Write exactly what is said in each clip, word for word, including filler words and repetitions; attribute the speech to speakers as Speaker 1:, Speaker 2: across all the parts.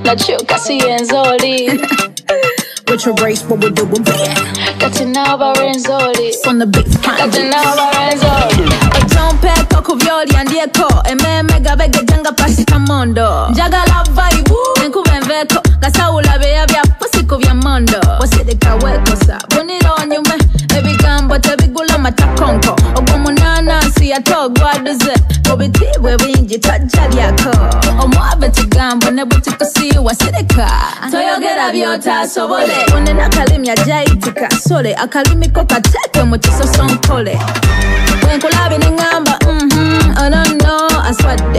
Speaker 1: nakyuka siyenzoli.
Speaker 2: With your race, what we do, we'll be
Speaker 1: Kati naba renzoli.
Speaker 2: on the beat.
Speaker 1: Kati naba renzoli.
Speaker 2: Otompeko kuvyoli andieko ememe gabege janga pasi kamondo njagala vibe enkuba enveko gasawula beya bya pusi ku bya mondo wasidika wekosa bunira onyume ebigambo tebigula matakonko ogwo munanansi yatogwaduze obitibwe bingi tajja lyako omwabe kigambo ne butikusiwa sidika toyogera byotasobole onena kalimya jayitika sole akalimiko kateke mu kisosonkole wenkulabe nengamba mhm oh no no aswadde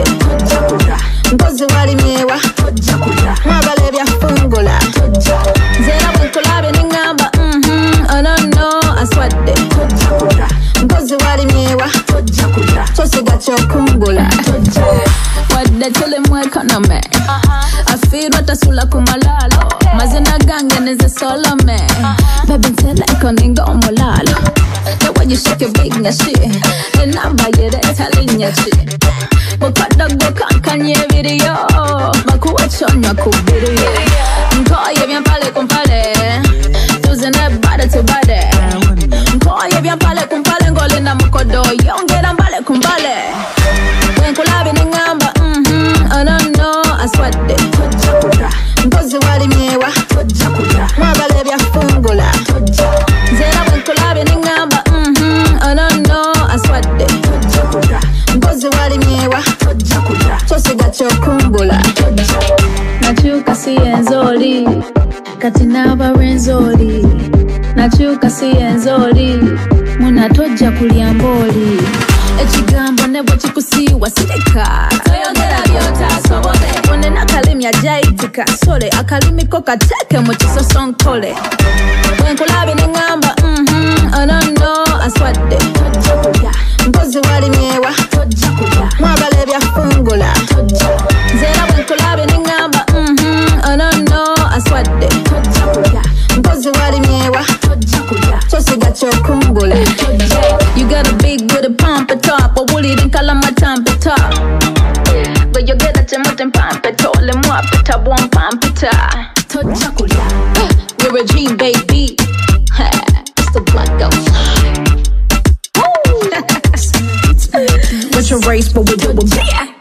Speaker 2: mpozi wali myewa mwagala ebyafungula nzera wenkulabe nengamba mhm oh no no aswadde mpozi wali myewa tosiga kyokungula wadde tulimu ekonome afiirwa tasula ku malalo mazina gange neze solome baby nseleko ninga omulalo the way you shake your big shit the number you retalinya shit mukadogo kankanye video bakuwachonywa ku video nkoye byampale kumpale tuzene bade to bade nkoye byampale kumpale ngolinda mukodo yongera mbale kumbale wenkulabe nengamba mhm oh no no aswadde mpozi wali myewa mwagala ebyafungula nzera wenkulabe nengamba mhm oh no no aswadde mpozi wali myewa tosiga kyokumbula nakyuka siyenzoli kati naba renzoli nakyuka siyenzoli muna tojja kulya mboli ekigambo ne bwe kikusiiwa sideka toyogera byotasobole onena kalimya jayitika sole akalimiko kateke mu kisosonkole wenkulabe nengamba mhm oh no no aswadde mpozi wali myewa mwagala ebyafungula nzera wenkulabe nengamba mhm oh no no aswadde mpozi wali myewa tosiga kyokumbula. You got a big booty pump it up, but will it call my temp it up? But you get a timot and pump it all and more it up one pump it up. You're a dream, baby. It's the black ghost. What's your race, but we do it.